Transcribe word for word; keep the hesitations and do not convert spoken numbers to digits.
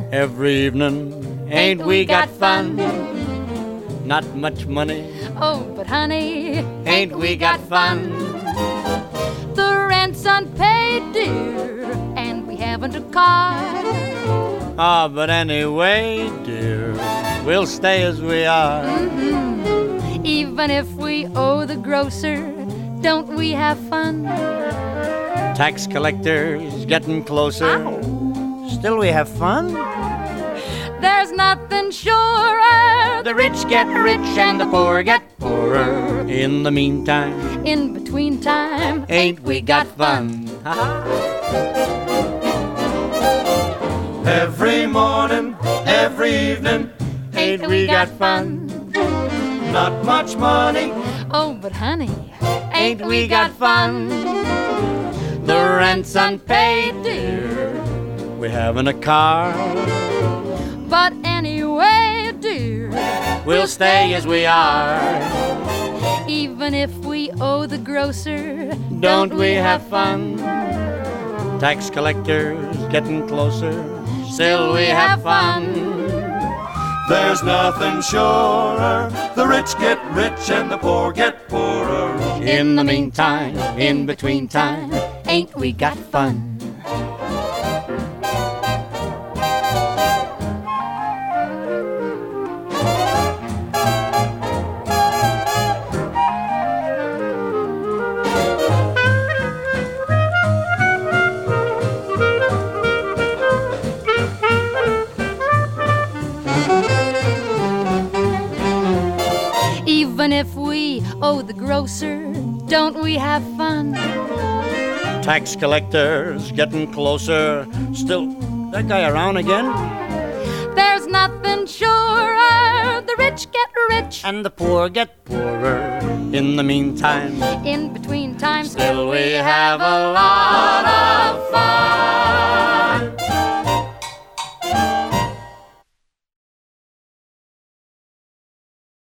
every evening. Ain't we got fun? Not much money. Oh, but honey, ain't we got fun? The rent's unpaid, dear, and we haven't a car. Ah, oh, but anyway, dear, we'll stay as we are. Mm-hmm. Even if we owe the grocer, don't we have fun? Tax collectors getting closer. Ow. Still we have fun? There's nothing surer. The rich get rich and the poor get poorer. In the meantime, in between time, ain't we got fun? Every morning, every evening, ain't we got fun? Not much money. Oh, but honey, ain't we got fun? The rent's unpaid, dear. We haven't a car. But anyway, dear, we'll stay as we are. Even if we owe the grocer, don't, don't we have fun? Tax collectors getting closer. Still we have fun. There's nothing surer. The rich get rich and the poor get poorer. In the meantime, in between time, ain't we got fun? Even if we owe the grocer, don't we have fun? Tax collectors getting closer. Still, that guy around again? There's nothing surer. The rich get rich and the poor get poorer. In the meantime, in between times, still we have a lot of